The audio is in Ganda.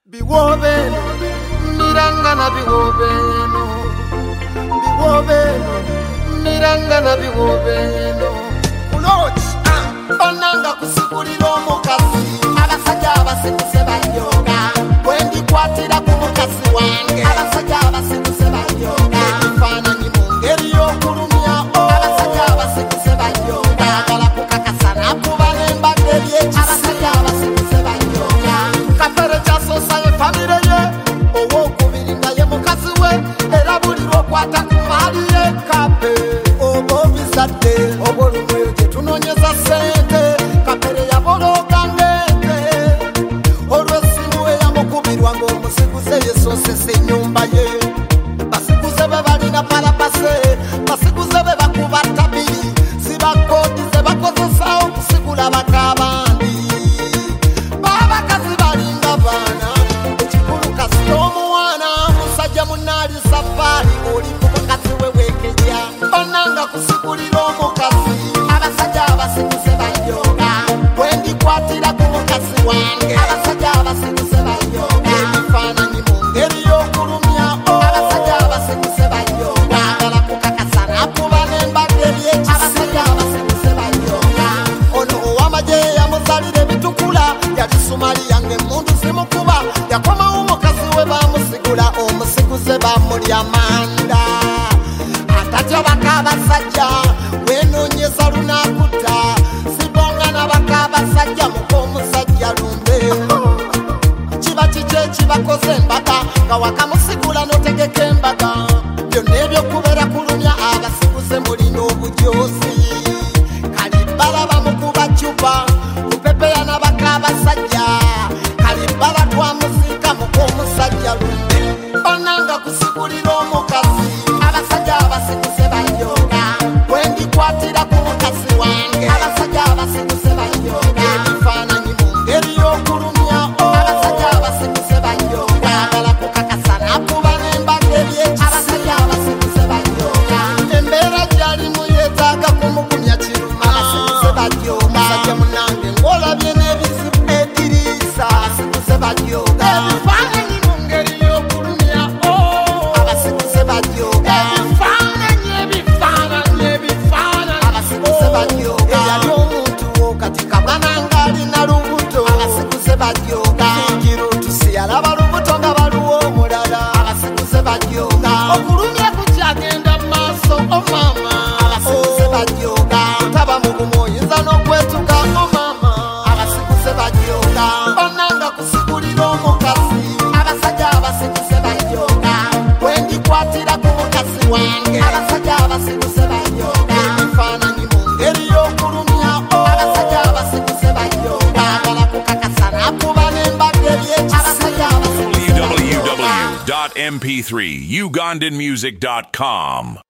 Biwobeno, nirangana biwobeno. Biwobeno, nirangana biwobeno. Kuloch, onanga kusikulira omukazi. Abasajja abasikuse banyoga. Bwendi kwatira ku mukazi wange. Abasajja abasikuse banyoga. Ebifaananyi mu ngeri y'okulumya. Abasajja abasikuse banyoga. Ayagala kukakasana kuba n'embadde by'ekisi. Abasajja abasikuse banyoga. Kapere kyasosa ye famire ye. Ow'okubiri nga ye mukazi we. Era buli lw'okwata ku maali ye kape. Oba obizadde obw'olumweyo gye tunoonyeza ssente. Kapere yabologa ng'ente. Olw'essimu eyamukubirwa ng'omusiguze yesoosesa ennyumba ye. Basiguze be balina palapase. Basiguze be bakuba ttabiri. Zibakoodi ze bakozesa okusigula bakabandi. Babakazi balinga baana. Ekikulu kasita omuwana. Musajja munaali safaari. Oli ku mukazi we weekejja. Bananga kusigulira omukazi. Abasajja abasiguze banyoga. Bwendi kwatira ku mukazi wange. Abasajja abasiguze banyoga. Ebifaananyi mu ngeri y'okulumya. Abasajja abasiguze banyoga. Ayagala kukakasana kuba n'embadde by'ekisi. Abasajja abasiguze banyoga. Ono ow'amagye yamuzalira ebitukula. Yali Sumaliya ng'emmundu zimukuba. Yakomawo mukazi we baamusigula. Omusiguze baamulya manda. Atatyo bakabasajja wenoonyeza lunaakutta. Sibongana bakabasajja muk'omusajja lumbe. Kiba kiki ekibakoze embaga nga wakamusigula n'otegeka embaga. Byonna ebyokubeera kulumya abasiguze mulina obujoozi. Kalibbala bamukuba cupa lupepeya n'abakabasajja. Kalibbala twamuziika muk'omusajja lumbe. Bananga kusigulira omukazi. Abasajja abasiguze banyoga. Bwendi kwatira ku mukazi wange. Abasajja abasiguze banyoga. Ebifaananyi mu ngeri y'okulumya. Abasajja abasiguze banyoga. Ayagala kukakasana kuba n'embadde by'ekisi. Abasajja abasiguze banyoga. Embeera gy'alimu yeetaaga kumugumya kiruma. Abasiguze banyoga. Musajja munange ng'olabye n'ebizibu ediriisa. Abasiguze banyoga. Ebifaananyi mu ngeri y'okulumya. Abasiguze banyoga. Abasiguze banyoga. Eyali omuntu wo kati kamwana ng'alina lubuto. Abasiguze banyoga. Kirutusi yalaba lubuto nga baluwa omulala. Abasiguze banyoga. Okulumya kukyagenda mu maaso omama. Abasiguze banyoga. Taba mu bumu oyinza n'okwetuga omama. Abasiguze banyoga. Bananga kusigulira omukazi. Abasajja abasiguze banyoga. Bwendi kwatira ku mukazi wange. Abasajja abasiguze banyoga. Ebifaananyi mu ngeri y'okulumya. Abasajja abasiguze banyoga. Ayagala kukakasana kuba n'embadde by'ekisi. Abasajja abasiguze banyoga. www.mp3ugandanmusic.com